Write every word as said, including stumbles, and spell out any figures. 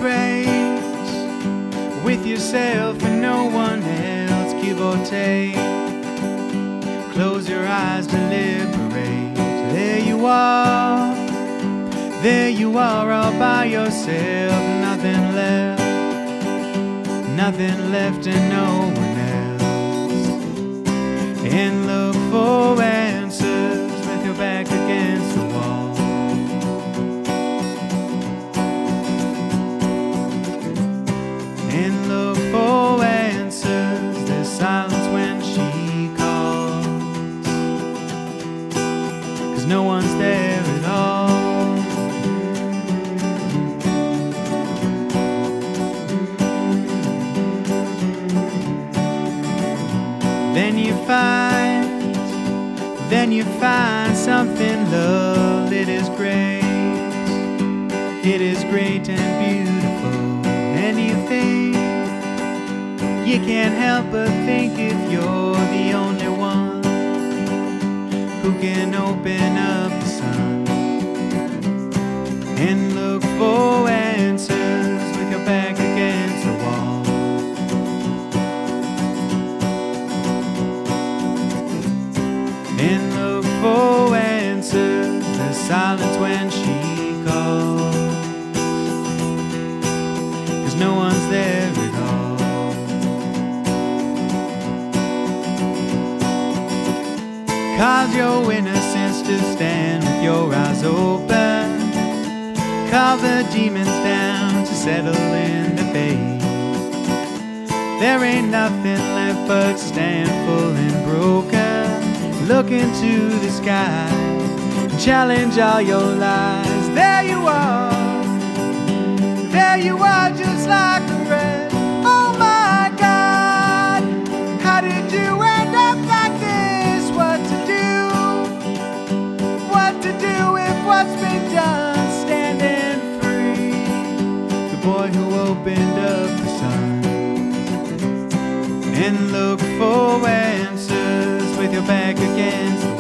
embrace with yourself and no one else, give or take. Close your eyes, deliberate. There you are, there you are, all by yourself. Nothing left, nothing left and no one else. And look for answers with your back against the wall. And look for answers, there's silence when she calls, 'cause no one's there at all. Then you find, then you find something, love. It is great, it is great and beautiful. And you think, you can't help but think, if you're the only one who can open up the sun and look for answers with your back against the wall. And look for answers, there's silence when she calls, 'cause no one's there at all. Cause your innocence to stand with your eyes open. Call the demons down to settle in the face. There ain't nothing left but stand full and broken. Look into the sky, challenge all your lies. There you are, there you are, just like the rest. Oh my God, how did you end up like this? What to do, what to do if what's been done, standing free. The boy who opened up the sun. And look for answers with your back against